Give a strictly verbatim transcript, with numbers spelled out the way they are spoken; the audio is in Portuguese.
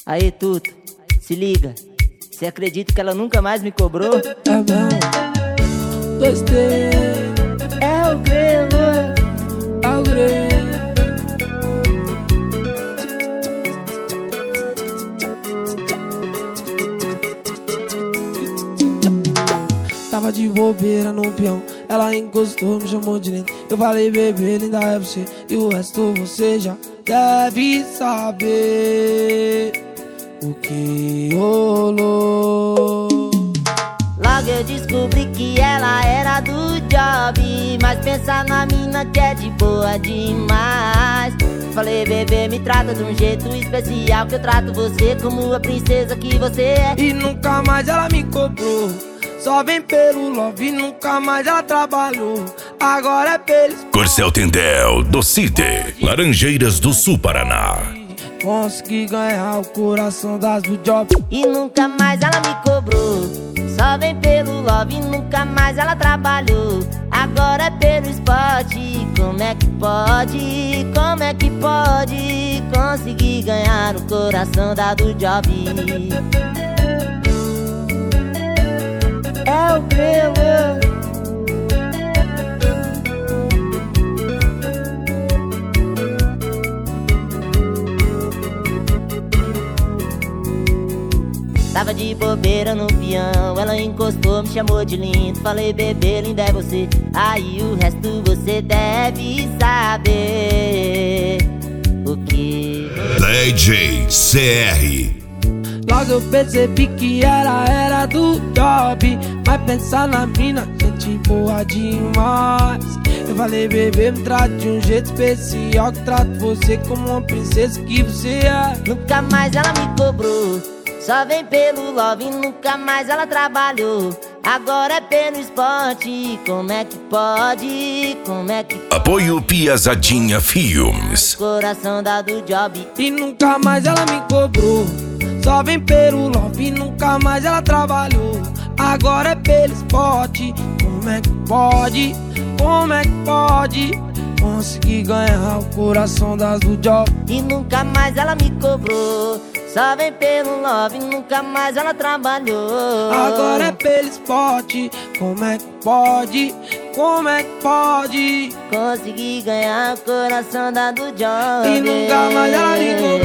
Aí, Tuto, se liga. Você acredita que ela nunca mais me cobrou? É mesmo. Gostei. É o grelo. É o grelo. Tava de bobeira no peão, ela encostou, me chamou de lindo. Eu falei, bebê, linda é você, e o resto você já deve saber o que rolou. Logo eu descobri que ela era do job, mas pensa na mina que é de boa demais. Falei, bebê, me trata de um jeito especial, que eu trato você como a princesa que você é. E nunca mais ela me cobrou, só vem pelo love, nunca mais ela trabalhou. Agora é pelo Corcel Tendel, do City, Laranjeiras do Sul, Paraná. consegui ganhar o coração das do job. E nunca mais ela me cobrou, só vem pelo love, nunca mais ela trabalhou. Agora é pelo esporte, como é que pode, como é que pode conseguir ganhar o coração da do job? É o grelo. Tava de bobeira no peão, ela encostou, me chamou de lindo. Falei, bebê, linda é você, aí o resto você deve saber o que. D J C R. Logo eu percebi que ela era do job, mas pensar na mina, gente boa demais. Eu falei, bebê, me trate de um jeito especial, que trato você como uma princesa que você é. Nunca mais ela me cobrou, só vem pelo love, nunca mais ela trabalhou. Agora é pelo esporte, como é que pode, como é que pode? Apoio Piazadinha Filmes. Coração da do job. E nunca mais ela me cobrou, só vem pelo love, nunca mais ela trabalhou. Agora é pelo esporte, como é que pode, como é que pode conseguir ganhar o coração das do job? E nunca mais ela me cobrou, só vem pelo love, nunca mais ela trabalhou. Agora é pelo esporte, como é que pode, como é que pode conseguir ganhar o coração da do job? e nunca mais ela me cobrou.